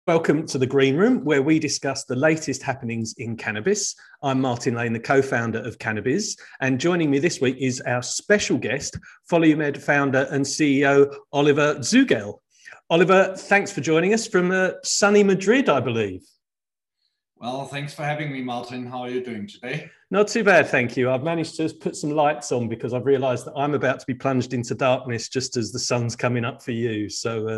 Welcome to the Green Room, where we discuss the latest happenings in cannabis. I'm Martin Lane, the co-founder of Cannabiz, and joining me this week is our special guest, FoluMed founder and CEO, Oliver Zugel. Oliver, thanks for joining us from sunny Madrid, I believe. Well, thanks for having me, Martin. How are you doing today? Not too bad, thank you. I've managed to put some lights on because I've realised that I'm about to be plunged into darkness just as the sun's coming up for you.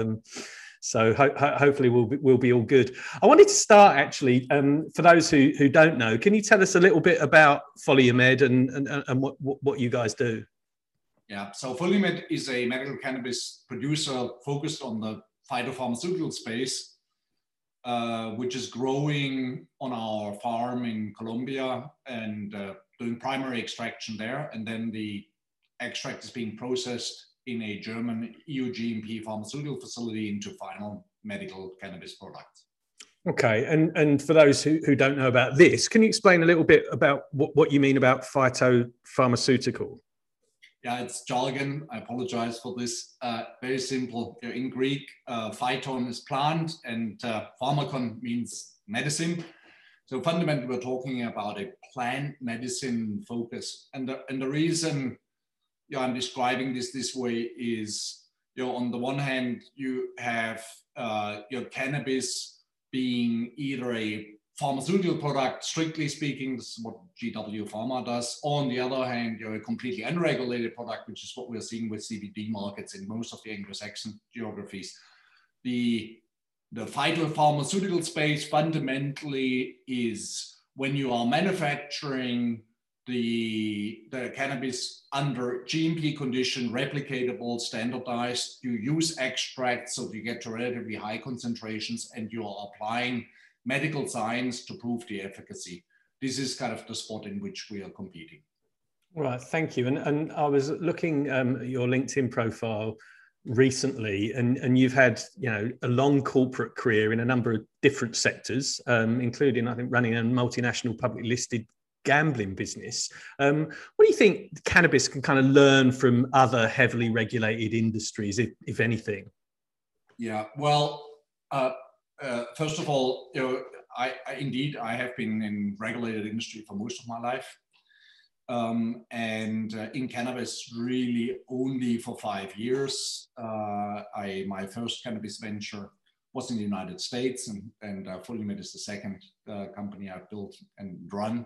So hopefully we'll be all good. I wanted to start actually, for those who don't know, can you tell us a little bit about FoluMed and what you guys do? Yeah, so FoluMed is a medical cannabis producer focused on the phytopharmaceutical space, which is growing on our farm in Colombia and doing primary extraction there. And then the extract is being processed in a German EU GMP pharmaceutical facility into final medical cannabis products. Okay, and for those who don't know about this, can you explain a little bit about what you mean about phytopharmaceutical? Yeah, it's jargon. I apologize for this. Very simple. In Greek, phyton is plant and pharmakon means medicine. So fundamentally, we're talking about a plant medicine focus. And the reason I'm describing this way is, on the one hand, you have cannabis being either a pharmaceutical product, strictly speaking, this is what GW Pharma does, or on the other hand, a completely unregulated product, which is what we're seeing with CBD markets in most of the Anglo-Saxon geographies. The phytopharmaceutical space fundamentally is when you are manufacturing the cannabis under GMP condition, replicatable, standardized. You use extracts, so you get to relatively high concentrations, and you are applying medical science to prove the efficacy. This is kind of the spot in which we are competing. Right, thank you. And I was looking at your LinkedIn profile recently, and you've had a long corporate career in a number of different sectors, including, I think, running a multinational publicly listed gambling business. What do you think cannabis can kind of learn from other heavily regulated industries, if anything? Yeah, well, first of all, I have been in regulated industry for most of my life, and in cannabis really only for 5 years. My first cannabis venture was in the United States, and FoluMed is the second company I've built and run.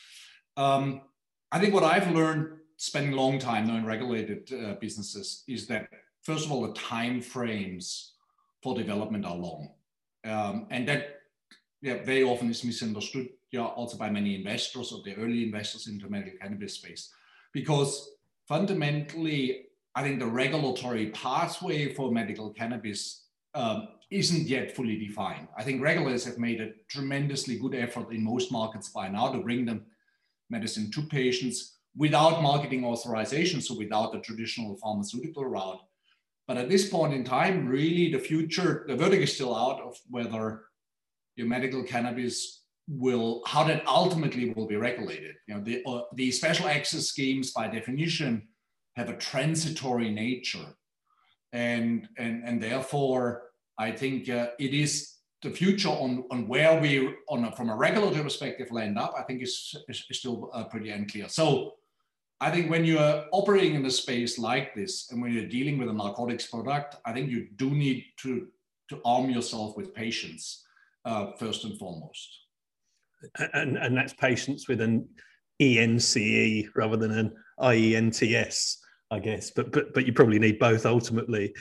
I think what I've learned spending a long time now in regulated businesses is that, first of all, the time frames for development are long. And that very often is misunderstood also by many investors or the early investors into the medical cannabis space. Because fundamentally, I think the regulatory pathway for medical cannabis isn't yet fully defined. I think regulators have made a tremendously good effort in most markets by now to bring them medicine to patients without marketing authorization, so without the traditional pharmaceutical route. But at this point in time, really the verdict is still out of whether your medical cannabis how that ultimately will be regulated. The special access schemes by definition have a transitory nature. And therefore, I think it is the future on where we, from a regulatory perspective, land up, I think is still pretty unclear. So I think when you're operating in a space like this, and when you're dealing with a narcotics product, I think you do need to arm yourself with patience, first and foremost. And that's patience with an ENCE rather than an IENTS, I guess, but you probably need both ultimately.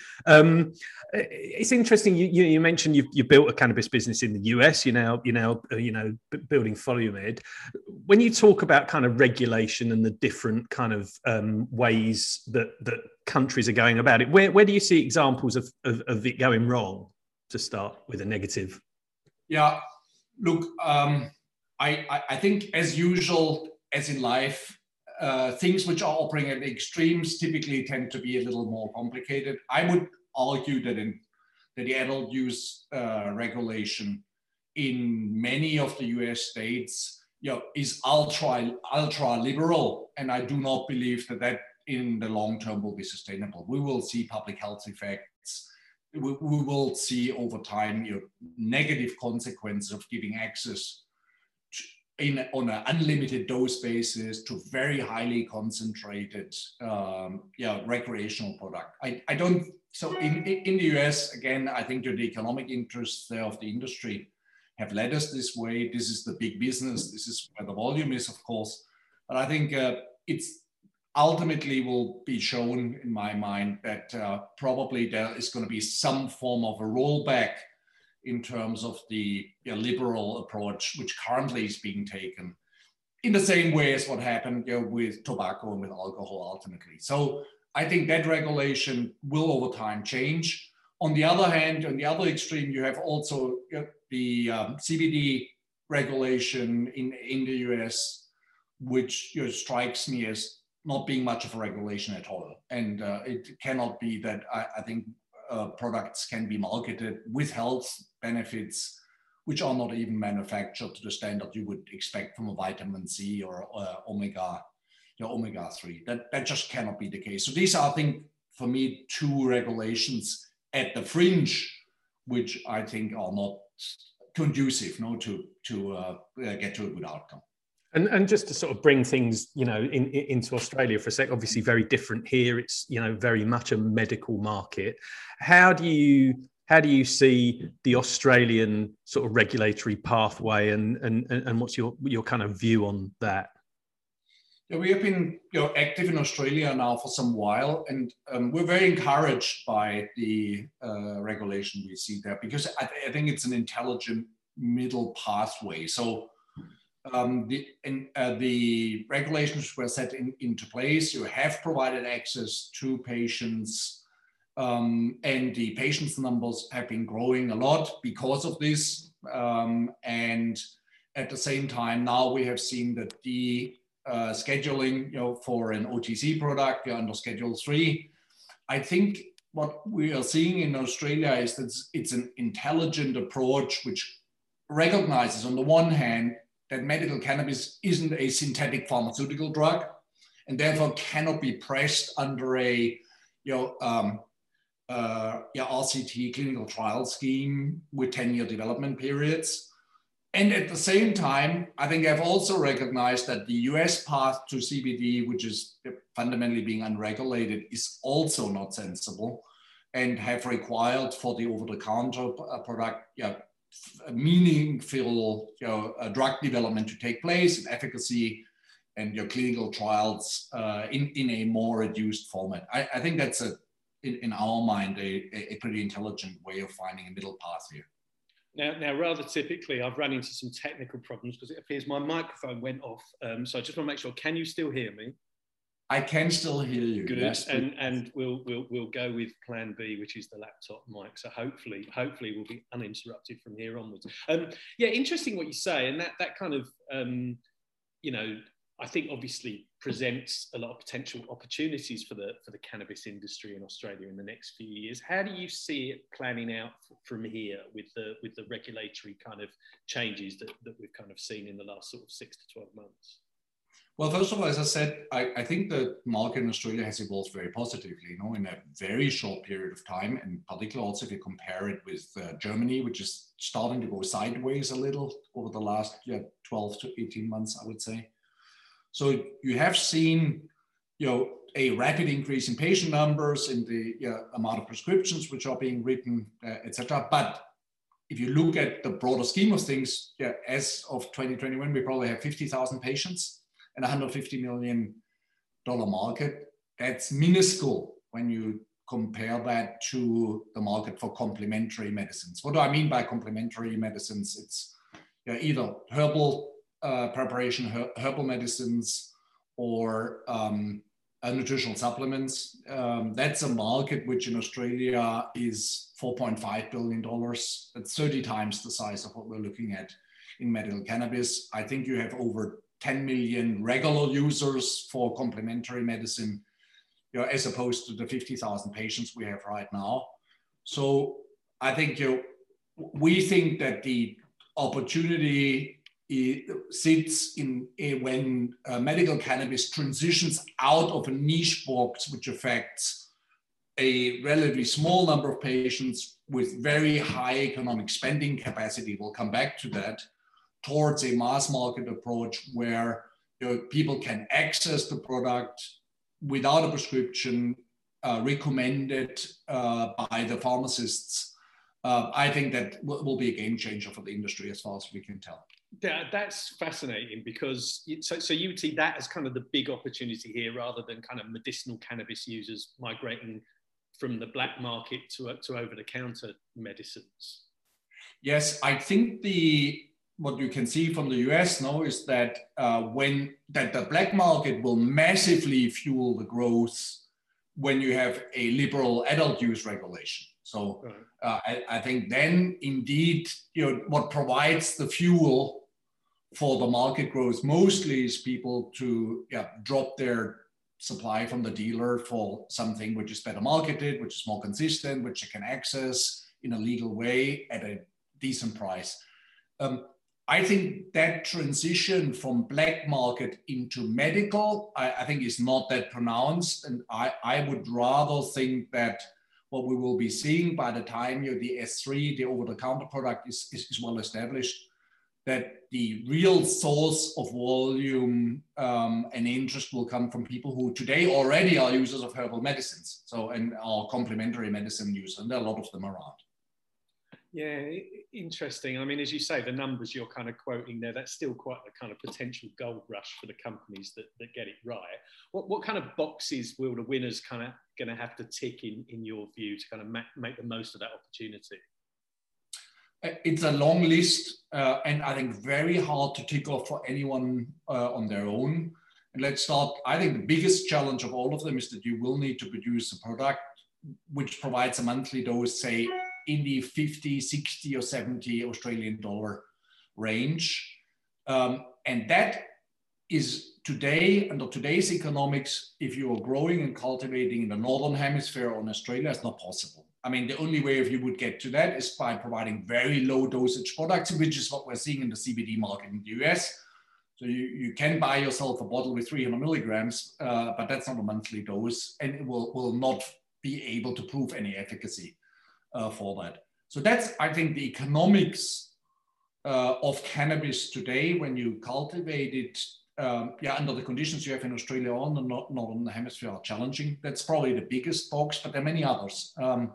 It's interesting. You mentioned you built a cannabis business in the US. You're now building FoluMed. When you talk about kind of regulation and the different kind of ways that countries are going about it, where do you see examples of it going wrong? To start with a negative. Yeah, look, I think as usual, as in life. Things which are operating at extremes typically tend to be a little more complicated. I would argue that the adult use regulation in many of the US states is ultra liberal, and I do not believe that in the long term will be sustainable. We will see public health effects we will see over time negative consequences of giving access on an unlimited dose basis to very highly concentrated recreational product. I don't, so in the US, again, I think the economic interests there of the industry have led us this way. This is the big business. This is where the volume is, of course. But I think it's ultimately will be shown in my mind that probably there is going to be some form of a rollback in terms of the liberal approach, which currently is being taken in the same way as what happened with tobacco and with alcohol ultimately. So I think that regulation will over time change. On the other hand, on the other extreme, you have also the CBD regulation in the US, which strikes me as not being much of a regulation at all. And it cannot be that I think products can be marketed with health benefits, which are not even manufactured to the standard you would expect from a vitamin C or omega-3. That just cannot be the case. So these are, I think, for me, two regulations at the fringe, which I think are not conducive to get to a good outcome. And just to sort of bring things, into Australia for a sec, obviously very different here. It's, very much a medical market. How do you see the Australian sort of regulatory pathway and what's your kind of view on that? Yeah, we have been active in Australia now for some while, and we're very encouraged by the regulation we see there, because I think it's an intelligent middle pathway. So the regulations were set into place. You have provided access to patients, and the patients' numbers have been growing a lot because of this. And at the same time, now we have seen that the scheduling, for an OTC product, under Schedule 3. I think what we are seeing in Australia is that it's an intelligent approach which recognizes, on the one hand, that medical cannabis isn't a synthetic pharmaceutical drug, and therefore cannot be pressed under a RCT clinical trial scheme with 10-year development periods. And at the same time, I think I've also recognized that the US path to CBD, which is fundamentally being unregulated, is also not sensible, and have required for the over-the-counter product meaningful drug development to take place, and efficacy and your clinical trials in a more reduced format. I think that's in our mind a pretty intelligent way of finding a middle path here. Now, rather typically, I've run into some technical problems because it appears my microphone went off. So I just want to make sure, can you still hear me? I can still hear you. Good, yes, and we'll go with plan B, which is the laptop mic. So hopefully we'll be uninterrupted from here onwards. Yeah, interesting what you say, and that kind of I think obviously presents a lot of potential opportunities for the cannabis industry in Australia in the next few years. How do you see it planning out from here with the regulatory kind of changes that we've kind of seen in the last sort of 6 to 12 months? Well, first of all, as I said, I think the market in Australia has evolved very positively, in a very short period of time, and particularly also if you compare it with Germany, which is starting to go sideways a little over the last 12 to 18 months, I would say. So you have seen, a rapid increase in patient numbers, in the amount of prescriptions which are being written, etc. But if you look at the broader scheme of things, as of 2021, we probably have 50,000 patients and $150 million market. That's minuscule when you compare that to the market for complementary medicines. What do I mean by complementary medicines? It's either herbal preparation, herbal medicines, or nutritional supplements. That's a market which in Australia is $4.5 billion. That's 30 times the size of what we're looking at in medical cannabis. I think you have over 10 million regular users for complementary medicine, as opposed to the 50,000 patients we have right now. So I think we think that the opportunity sits in when medical cannabis transitions out of a niche box which affects a relatively small number of patients with very high economic spending capacity, we'll come back to that, towards a mass market approach where people can access the product without a prescription, recommended by the pharmacists. I think that will be a game changer for the industry as far as we can tell. That's fascinating, because so you would see that as kind of the big opportunity here, rather than kind of medicinal cannabis users migrating from the black market to over-the-counter medicines. Yes, I think what you can see from the US now is that the black market will massively fuel the growth when you have a liberal adult use regulation. So I think then indeed, what provides the fuel for the market growth mostly is people to drop their supply from the dealer for something which is better marketed, which is more consistent, which they can access in a legal way at a decent price. I think that transition from black market into medical, I think is not that pronounced. And I would rather think that what we will be seeing by the time the S3, the over-the-counter product is well established, that the real source of volume and interest will come from people who today already are users of herbal medicines, and are complementary medicine users, and there are a lot of them around. Yeah, interesting. I mean, as you say, the numbers you're kind of quoting there, that's still quite a kind of potential gold rush for the companies that get it right. What kind of boxes will the winners kind of going to have to tick in your view to kind of make the most of that opportunity? It's a long list, and I think very hard to tick off for anyone on their own. And let's start, I think the biggest challenge of all of them is that you will need to produce a product which provides a monthly dose, say, in the 50, 60 or 70 Australian dollar range. And that is today, under today's economics, if you are growing and cultivating in the Northern Hemisphere or in Australia, it's not possible. I mean, the only way if you would get to that is by providing very low dosage products, which is what we're seeing in the CBD market in the US. So you can buy yourself a bottle with 300 milligrams, but that's not a monthly dose, and it will not be able to prove any efficacy for that. So that's, I think, the economics of cannabis today when you cultivate it under the conditions you have in Australia or in the Northern Hemisphere are challenging. That's probably the biggest box, but there are many others.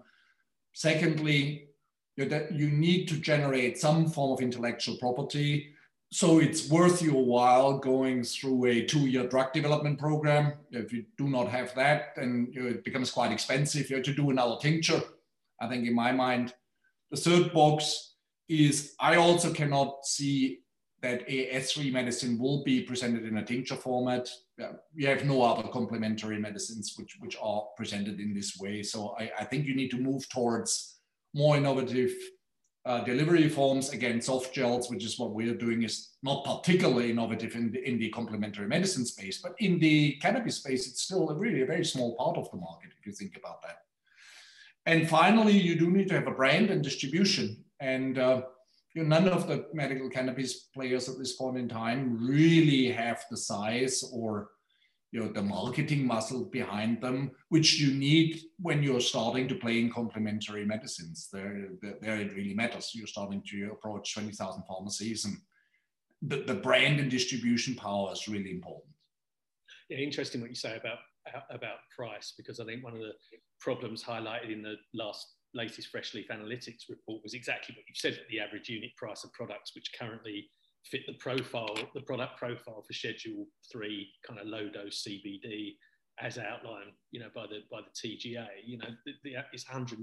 Secondly, that you need to generate some form of intellectual property. So it's worth your while going through a 2-year drug development program. If you do not have that, then it becomes quite expensive. You have to do another tincture. I think in my mind, the third box is I also cannot see that a S3 medicine will be presented in a tincture format. We have no other complementary medicines which are presented in this way. So I think you need to move towards more innovative delivery forms. Again, soft gels, which is what we're doing, is not particularly innovative in the complementary medicine space, but in the cannabis space, it's still really a very small part of the market if you think about that. And finally, you do need to have a brand and distribution. And none of the medical cannabis players at this point in time really have the size or the marketing muscle behind them, which you need when you're starting to play in complementary medicines. There it really matters. You're starting to approach 20,000 pharmacies, and the brand and distribution power is really important. Yeah, interesting what you say about price, because I think one of the problems highlighted in the latest Fresh Leaf Analytics report was exactly what you said, that the average unit price of products which currently fit the product profile for Schedule 3 kind of low dose CBD as outlined, by the TGA, it's $193.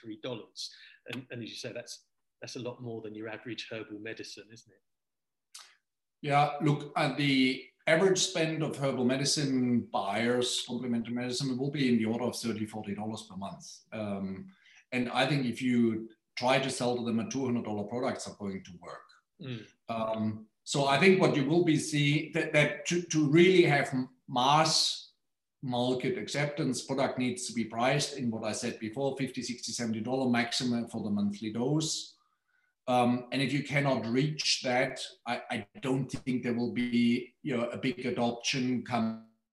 And as you say, that's a lot more than your average herbal medicine, isn't it? Yeah, look, the average spend of herbal medicine buyers, complementary medicine, will be in the order of $30, $40 per month. And I think if you try to sell to them a $200 products are going to work. So I think what you will be seeing that to really have mass market acceptance, product needs to be priced in what I said before, $50, $60, $70 maximum for the monthly dose. And if you cannot reach that, I don't think there will be a big adoption coming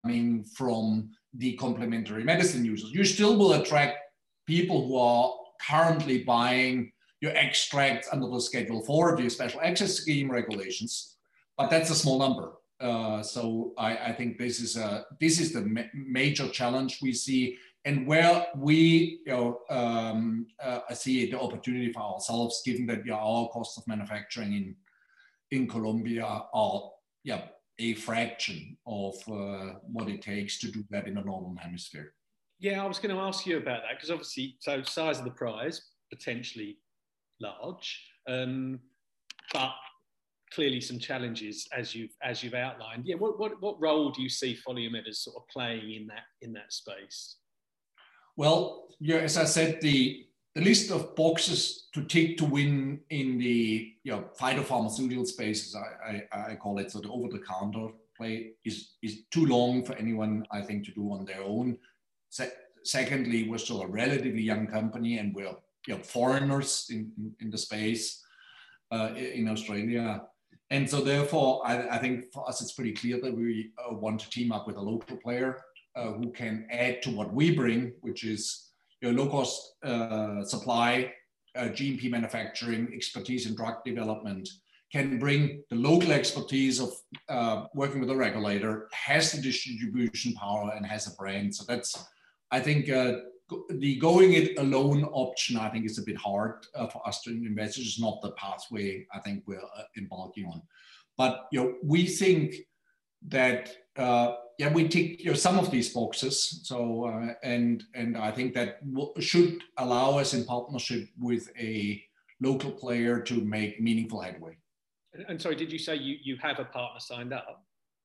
coming from the complementary medicine users. You still will attract people who are currently buying your extracts under the Schedule 4 of your special access scheme regulations, but that's a small number. So I think this is the major challenge we see, and where we see the opportunity for ourselves, given that our cost of manufacturing in Colombia are a fraction of what it takes to do that in the Northern Hemisphere. Yeah, I was going to ask you about that, because obviously, so size of the prize, potentially large, but clearly some challenges as you've outlined. Yeah, what role do you see PolyMed as sort of playing in that space? Well, yeah, as I said, the list of boxes to tick to win in the phytopharmaceutical space, as I call it, so the over-the-counter play is too long for anyone, I think, to do on their own. Secondly, we're still a relatively young company, and we're foreigners in the space in Australia. And so therefore, I think for us, it's pretty clear that we want to team up with a local player who can add to what we bring, which is low-cost supply, GMP manufacturing, expertise in drug development, can bring the local expertise of working with a regulator, has the distribution power, and has a brand. So that's, I think, the going it alone option, I think, is a bit hard for us to invest. It's not the pathway I think we're embarking on. But we think that we tick some of these boxes. So and I think that should allow us, in partnership with a local player, to make meaningful headway. And sorry, did you say you have a partner signed up?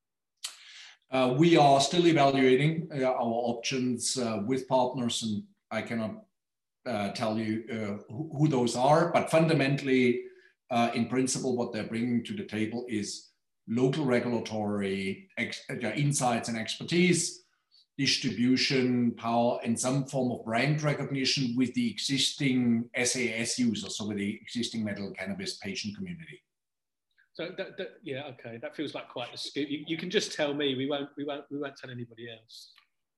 We are still evaluating our options with partners, and I cannot tell you who those are, but fundamentally, in principle, what they're bringing to the table is local regulatory insights and expertise, distribution power, and some form of brand recognition with the existing SAS users, so with the existing medical cannabis patient community. So yeah, okay, that feels like quite a scoop. You can just tell me. We won't tell anybody else.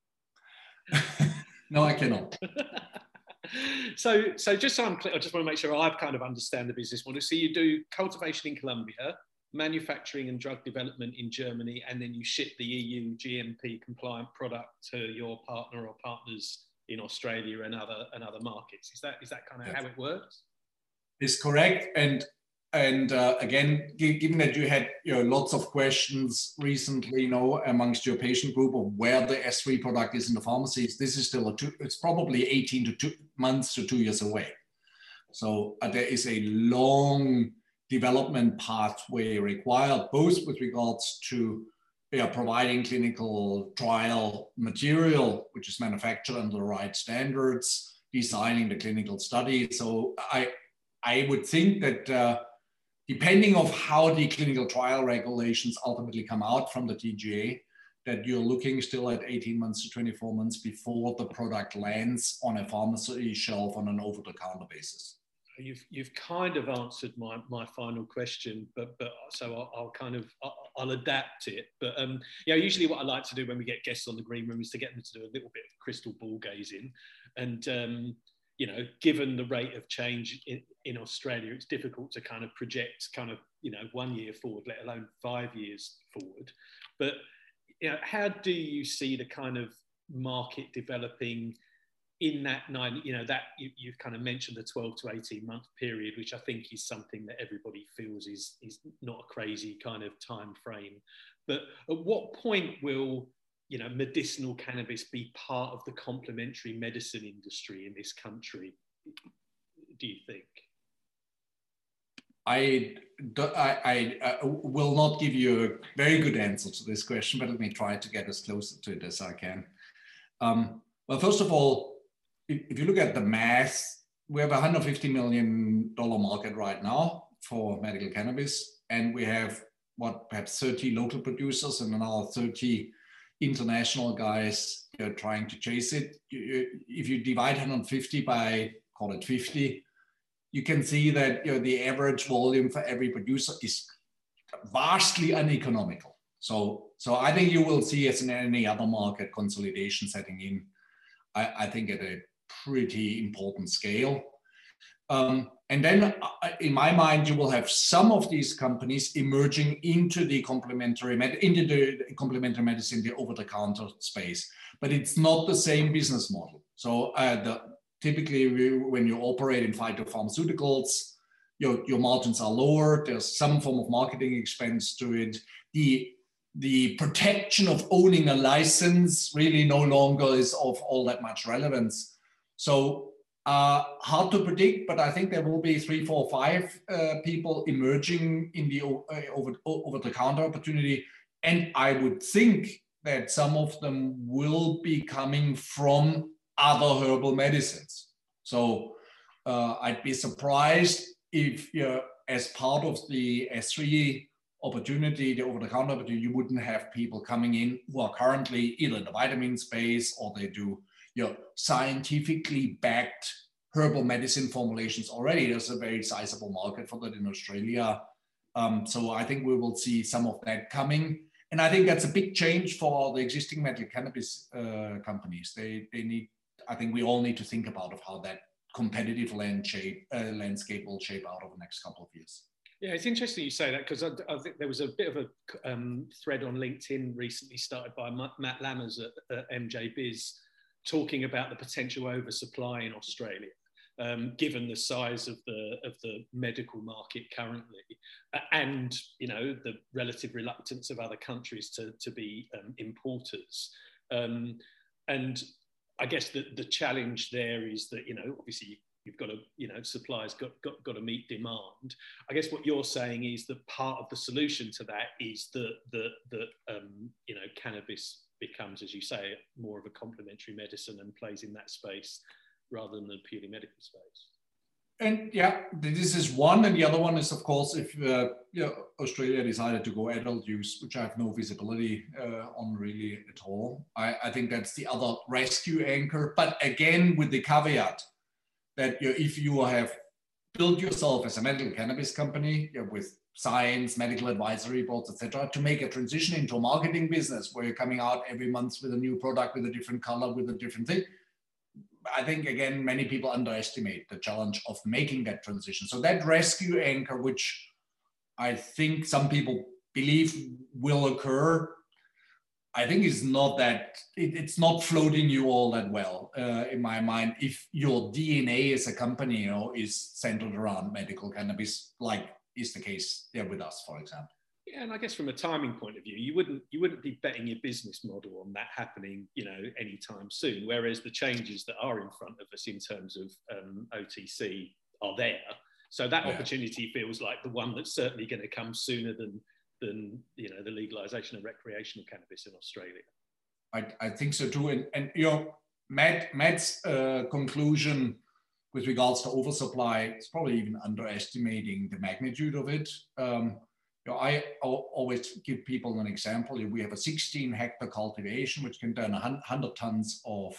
No, I cannot. So just so I'm clear, I just want to make sure I kind of understand the business model. So you do cultivation in Colombia, manufacturing and drug development in Germany, and then you ship the EU GMP compliant product to your partner or partners in Australia and other markets. Is that kind of how it works? It's correct. And again, given that you had lots of questions recently, amongst your patient group of where the S3 product is in the pharmacies, this is still it's probably 18 months to 2 years away. So there is a long development pathway required, both with regards to providing clinical trial material, which is manufactured under the right standards, designing the clinical study. So I would think that depending on how the clinical trial regulations ultimately come out from the TGA, that you're looking still at 18 months to 24 months before the product lands on a pharmacy shelf on an over-the-counter basis. You've kind of answered my final question, but so I'll adapt it. But usually what I like to do when we get guests on the green room is to get them to do a little bit of crystal ball gazing, and given the rate of change in Australia, it's difficult to kind of project 1 year forward, let alone 5 years forward. But how do you see the kind of market developing in that you've kind of mentioned the 12 to 18 month period, which I think is something that everybody feels is not a crazy kind of time frame. But at what point will medicinal cannabis be part of the complementary medicine industry in this country, do you think? I will not give you a very good answer to this question, but let me try to get as close to it as I can. Well, first of all, if you look at the math, we have a $150 million market right now for medical cannabis, and we have perhaps 30 local producers and another 30 international guys trying to chase it. If you divide 150 by, call it 50, you can see that the average volume for every producer is vastly uneconomical. So I think you will see, as in any other market, consolidation setting in, I think at a pretty important scale. And then in my mind, you will have some of these companies emerging into the complementary medicine, the over-the-counter space, but it's not the same business model. So typically when you operate in phytopharmaceuticals, your margins are lower. There's some form of marketing expense to it. The protection of owning a license really no longer is of all that much relevance. So hard to predict, but I think there will be 3, 4, 5 people emerging in the over-the-counter opportunity. And I would think that some of them will be coming from other herbal medicines. So I'd be surprised if, as part of the S3 opportunity, the over-the-counter opportunity, you wouldn't have people coming in who are currently either in the vitamin space or they do scientifically backed herbal medicine formulations already. There's a very sizable market for that in Australia. So I think we will see some of that coming. And I think that's a big change for the existing medical cannabis companies. They need, I think we all need to think about how that competitive landscape will shape out over the next couple of years. Yeah, it's interesting you say that, because I think there was a bit of a thread on LinkedIn recently started by Matt Lammers at MJ Biz, talking about the potential oversupply in Australia, given the size of the medical market currently, and the relative reluctance of other countries to be importers. And I guess the challenge there is that obviously you've got to suppliers got to meet demand. I guess what you're saying is that part of the solution to that is that cannabis becomes, as you say, more of a complementary medicine and plays in that space rather than the purely medical space. And yeah, this is one, and the other one is, of course, if Australia decided to go adult use, which I have no visibility on really at all. I think that's the other rescue anchor, but again with the caveat that if you have built yourself as a medical cannabis company with science, medical advisory boards, etc., to make a transition into a marketing business where you're coming out every month with a new product, with a different color, with a different thing. I think, again, many people underestimate the challenge of making that transition. So that rescue anchor, which I think some people believe will occur, I think is not that, it's not floating you all that well in my mind. If your DNA as a company, is centered around medical cannabis, like is the case there with us, for example. Yeah, and I guess from a timing point of view, you wouldn't be betting your business model on that happening, anytime soon. Whereas the changes that are in front of us in terms of OTC are there. So that opportunity feels like the one that's certainly going to come sooner than the legalization of recreational cannabis in Australia. I think so too. And Matt's conclusion with regards to oversupply is probably even underestimating the magnitude of it. I always give people an example. We have a 16-hectare cultivation, which can turn 100 tons of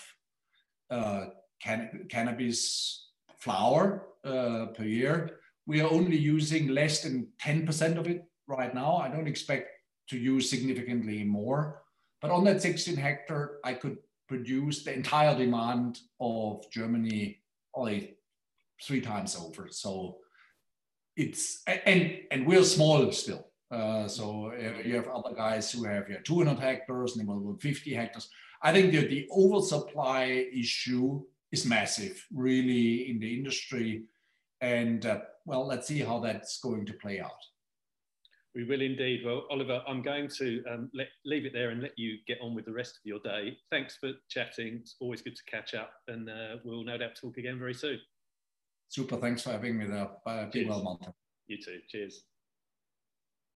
cannabis flower per year. We are only using less than 10% of it right now. I don't expect to use significantly more. But on that 16 hectare, I could produce the entire demand of Germany only 3 times over. So it's, and we're small still. So you have other guys who have 200 hectares and they will 50 hectares. I think that the oversupply issue is massive, really, in the industry. And well, let's see how that's going to play out. We will indeed. Well, Oliver, I'm going to leave it there and let you get on with the rest of your day. Thanks for chatting. It's always good to catch up, and we'll no doubt talk again very soon. Super. Thanks for having me there. Be well, Martin. You too. Cheers.